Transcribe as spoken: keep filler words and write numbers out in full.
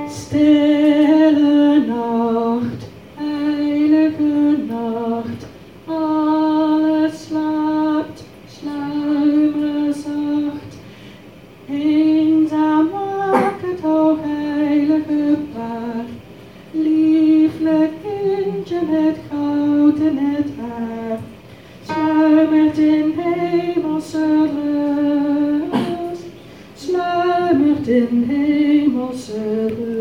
Stille nacht, heilige nacht, alles slaapt, sluimeren zacht. Eenzaam waakt, o heilige paard, lieflijk kindje met goud in het haar, sluimert in hemelse rust, sluimert in hemelse rust.